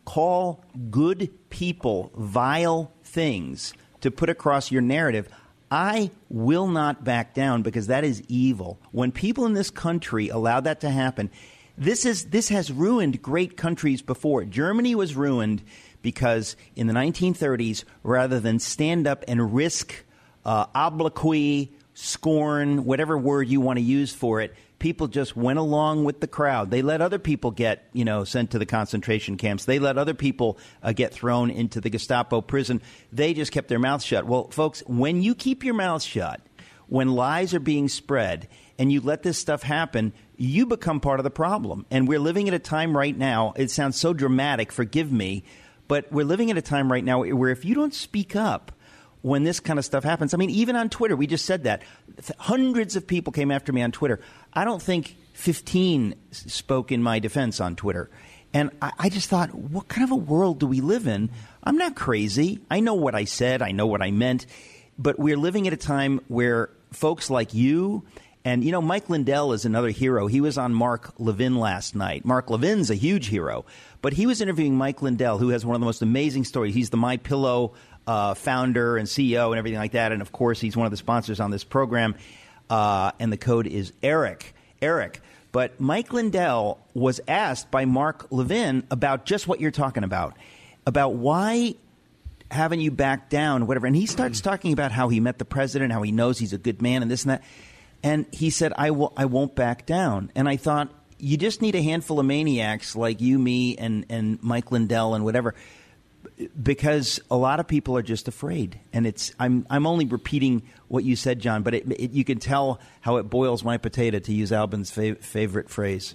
call good people vile things to put across your narrative, I will not back down, because that is evil. When people in this country allow that to happen, this has ruined great countries before. Germany was ruined because in the 1930s, rather than stand up and risk obloquy, scorn, whatever word you want to use for it, people just went along with the crowd. They let other people get, sent to the concentration camps. They let other people get thrown into the Gestapo prison. They just kept their mouths shut. Well, folks, when you keep your mouth shut, when lies are being spread, and you let this stuff happen, you become part of the problem. And we're living at a time right now, it sounds so dramatic, forgive me, but we're living at a time right now where if you don't speak up when this kind of stuff happens, I mean, even on Twitter, we just said that. Hundreds of people came after me on Twitter. I don't think 15 spoke in my defense on Twitter. And I just thought, what kind of a world do we live in? I'm not crazy. I know what I said. I know what I meant. But we're living at a time where folks like you and, Mike Lindell is another hero. He was on Mark Levin last night. Mark Levin's a huge hero. But he was interviewing Mike Lindell, who has one of the most amazing stories. He's the MyPillow founder and CEO and everything like that. And, of course, he's one of the sponsors on this program. And the code is Eric. But Mike Lindell was asked by Mark Levin about just what you're talking about why haven't you backed down, whatever. And he starts talking about how he met the president, how he knows he's a good man and this and that. And he said, I won't back down. And I thought, you just need a handful of maniacs like you, me, and Mike Lindell and whatever, because a lot of people are just afraid. And I'm only repeating what you said, John, but you can tell how it boils my potato, to use Albin's favorite phrase.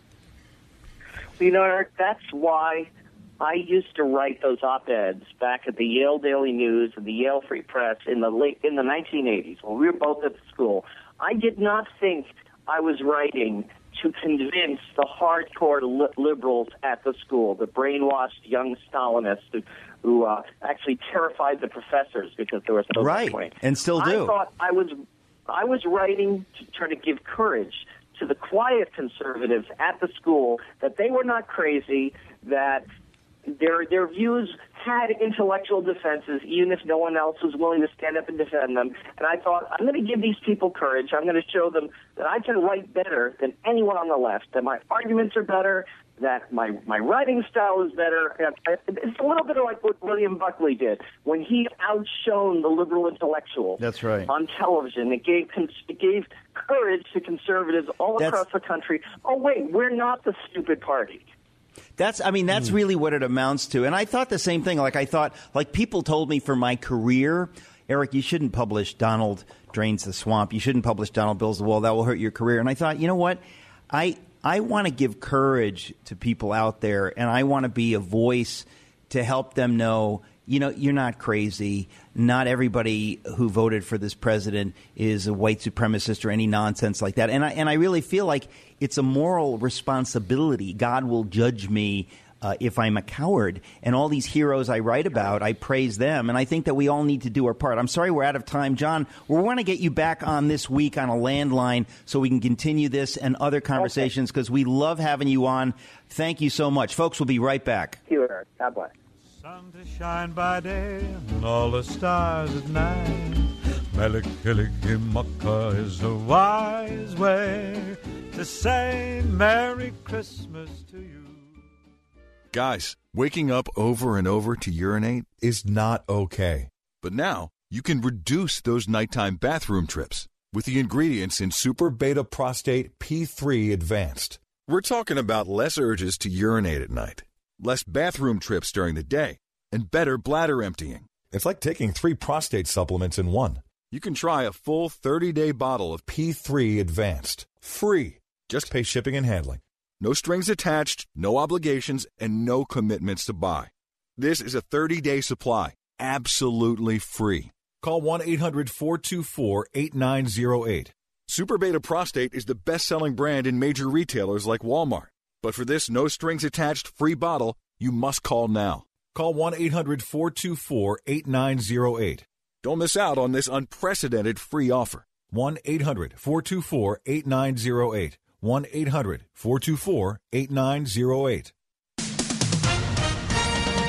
Eric, that's why I used to write those op-eds back at the Yale Daily News and the Yale Free Press in the 1980s when we were both at the school. I did not think I was writing to convince the hardcore liberals at the school, the brainwashed young Stalinists who actually terrified the professors because they were so right, and still do. I thought I was writing to try to give courage to the quiet conservatives at the school, that they were not crazy, that their views had intellectual defenses, even if no one else was willing to stand up and defend them. And I thought, I'm going to give these people courage. I'm going to show them that I can write better than anyone on the left, that my arguments are better, that my writing style is better. It's a little bit like what William Buckley did when he outshone the liberal intellectuals. That's right. On television. It gave courage to conservatives all across the country. Oh, wait, we're not the stupid party. That's really what it amounts to. And I thought the same thing. Like people told me for my career, Eric, you shouldn't publish Donald Drains the Swamp. You shouldn't publish Donald Builds the Wall. That will hurt your career. And I thought, you know what? I want to give courage to people out there, and I want to be a voice to help them know, you're not crazy. Not everybody who voted for this president is a white supremacist or any nonsense like that. And I really feel like it's a moral responsibility. God will judge me if I'm a coward. And all these heroes I write about, I praise them. And I think that we all need to do our part. I'm sorry we're out of time. John, we want to get you back on this week on a landline so we can continue this and other conversations, because we love having you on. Thank you so much. Folks, we'll be right back. Thank you, Eric. God bless. Sun to shine by day and all the stars at night. Melikilikimaka is a wise way to say Merry Christmas to you. Guys, waking up over and over to urinate is not okay. But now you can reduce those nighttime bathroom trips with the ingredients in Super Beta Prostate P3 Advanced. We're talking about less urges to urinate at night, less bathroom trips during the day, and better bladder emptying. It's like taking 3 prostate supplements in one. You can try a full 30-day bottle of P3 Advanced, free. Just pay shipping and handling. No strings attached, no obligations, and no commitments to buy. This is a 30-day supply, absolutely free. Call 1-800-424-8908. Super Beta Prostate is the best-selling brand in major retailers like Walmart. But for this no-strings-attached free bottle, you must call now. Call 1-800-424-8908. Don't miss out on this unprecedented free offer. 1-800-424-8908. 1-800-424-8908.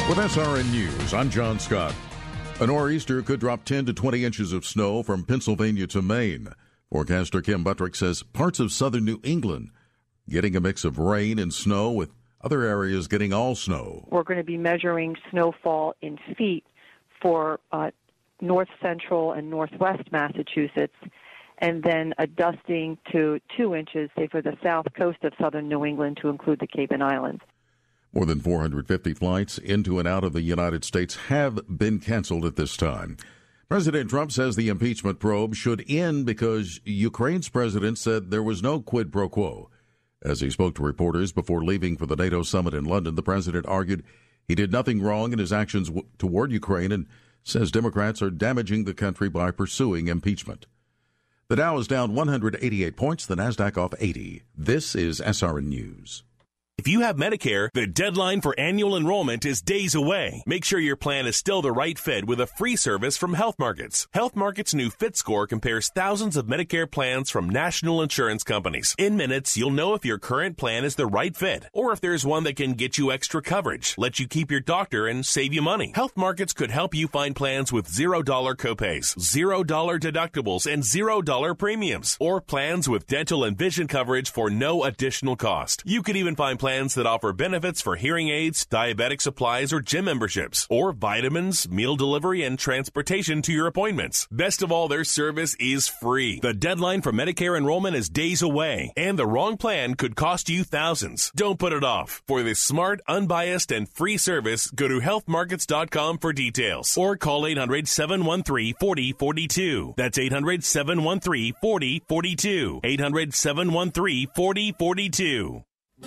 With SRN News, I'm John Scott. A nor'easter could drop 10 to 20 inches of snow from Pennsylvania to Maine. Forecaster Kim Buttrick says parts of southern New England getting a mix of rain and snow, with other areas getting all snow. We're going to be measuring snowfall in feet for north central and northwest Massachusetts, and then a dusting to 2 inches, say, for the south coast of southern New England to include the Cape and Islands. More than 450 flights into and out of the United States have been canceled at this time. President Trump says the impeachment probe should end because Ukraine's president said there was no quid pro quo. As he spoke to reporters before leaving for the NATO summit in London, the president argued he did nothing wrong in his actions toward Ukraine and says Democrats are damaging the country by pursuing impeachment. The Dow is down 188 points, the Nasdaq off 80. This is SRN News. If you have Medicare, the deadline for annual enrollment is days away. Make sure your plan is still the right fit with a free service from Health Markets. Health Markets' new Fit Score compares thousands of Medicare plans from national insurance companies. In minutes, you'll know if your current plan is the right fit or if there's one that can get you extra coverage, let you keep your doctor, and save you money. Health Markets could help you find plans with $0 copays, $0 deductibles, and $0 premiums, or plans with dental and vision coverage for no additional cost. You could even find plans that offer benefits for hearing aids, diabetic supplies, or gym memberships, or vitamins, meal delivery, and transportation to your appointments. Best of all, their service is free. The deadline for Medicare enrollment is days away, and the wrong plan could cost you thousands. Don't put it off. For this smart, unbiased, and free service, go to healthmarkets.com for details, or call 800-713-4042. That's 800-713-4042. 800-713-4042.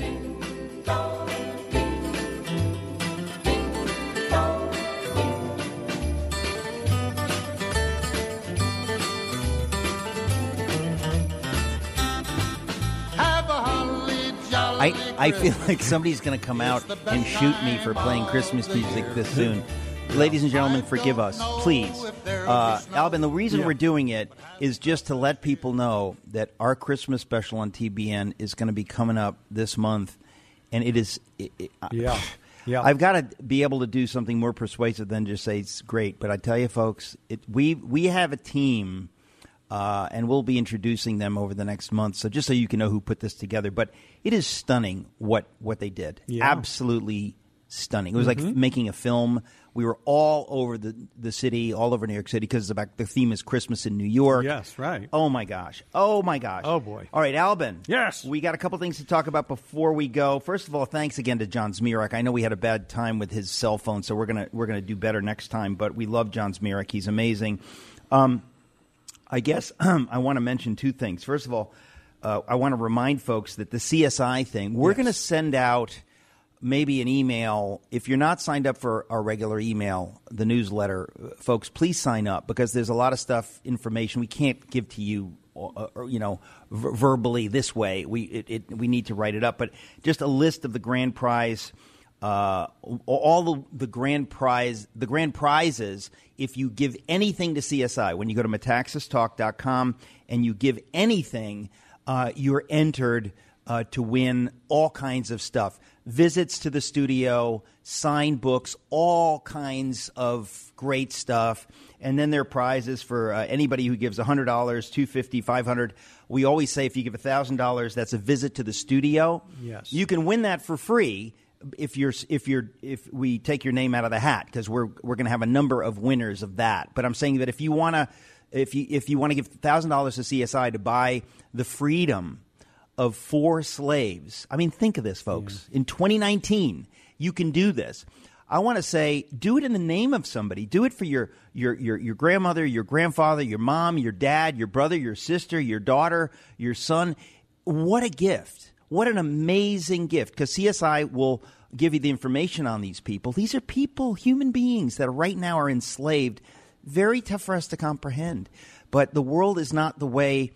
I feel like somebody's going to come out and shoot me for playing Christmas music this soon. Ladies and gentlemen, forgive us, please. Albin, the reason we're doing it is just to let people know that our Christmas special on TBN is going to be coming up this month, and it is. Yeah. I've got to be able to do something more persuasive than just say it's great. But I tell you, folks, we have a team. And we'll be introducing them over the next month. So just so you can know who put this together. But it is stunning what they did. Yeah. Absolutely stunning. It was like making a film. We were all over the city, all over New York City, because the theme is Christmas in New York. Yes, right. Oh, my gosh. Oh, boy. All right, Albin. Yes. We got a couple things to talk about before we go. First of all, thanks again to John Zmirak. I know we had a bad time with his cell phone, so we're gonna do better next time. But we love John Zmirak. He's amazing. I guess I want to mention two things. First of all, I want to remind folks that the CSI thing, we're going to send out maybe an email. If you're not signed up for our regular email, the newsletter, folks, please sign up, because there's a lot of stuff, information we can't give to you, verbally this way. We need to write it up. But just a list of the grand prize. All the grand prizes, if you give anything to CSI, when you go to metaxastalk.com and you give anything, you're entered to win all kinds of stuff. Visits to the studio, signed books, all kinds of great stuff. And then there are prizes for anybody who gives $100, $250, $500. We always say if you give $1,000, that's a visit to the studio. Yes. You can win that for free. If we take your name out of the hat, because we're going to have a number of winners of that. But I'm saying that if you want to give $1,000 to CSI to buy the freedom of 4 slaves, I mean, think of this, folks. Yeah. In 2019, you can do this. I want to say, do it in the name of somebody. Do it for your grandmother, your grandfather, your mom, your dad, your brother, your sister, your daughter, your son. What a gift. What an amazing gift, because CSI will give you the information on these people. These are people, human beings that right now are enslaved. Very tough for us to comprehend. But the world is not the way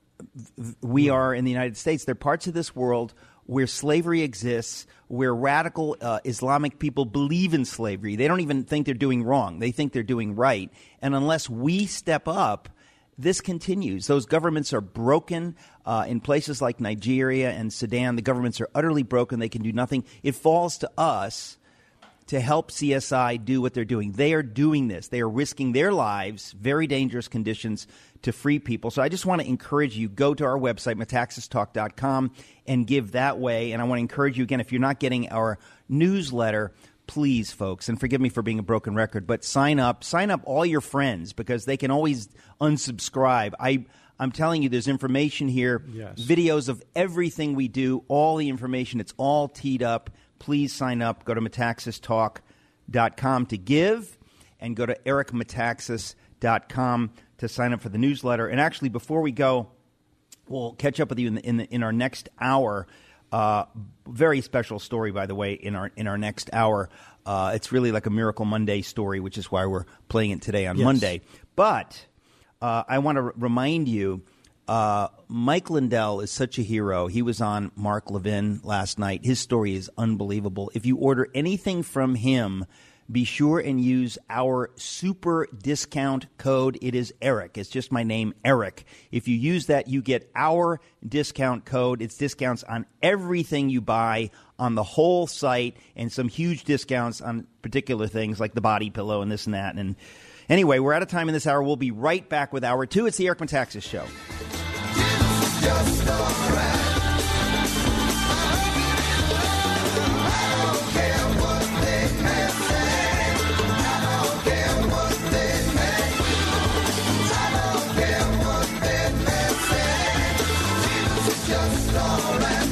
we are in the United States. There are parts of this world where slavery exists, where radical Islamic people believe in slavery. They don't even think they're doing wrong. They think they're doing right. And unless we step up, this continues. Those governments are broken. In places like Nigeria and Sudan, the governments are utterly broken. They can do nothing. It falls to us to help CSI do what they're doing. They are doing this. They are risking their lives, very dangerous conditions, to free people. So I just want to encourage you, go to our website, metaxastalk.com, and give that way. And I want to encourage you, again, if you're not getting our newsletter, please, folks, and forgive me for being a broken record, but sign up all your friends, because they can always unsubscribe. I'm telling you, there's information here, yes, videos of everything we do, all the information. It's all teed up. Please sign up. Go to metaxastalk.com to give, and go to ericmetaxas.com to sign up for the newsletter. And actually, before we go, we'll catch up with you in our next hour. Very special story, by the way, in our next hour. It's really like a Miracle Monday story, which is why we're playing it today on Monday. But I want to remind you, Mike Lindell is such a hero. He was on Mark Levin last night. His story is unbelievable. If you order anything from him, be sure and use our super discount code. It is Eric. It's just my name, Eric. If you use that, you get our discount code. It's discounts on everything you buy on the whole site, and some huge discounts on particular things like the body pillow and this and that. And anyway, we're out of time in this hour. We'll be right back with Hour 2. It's the Eric Metaxas Show. Just all right. Just all right.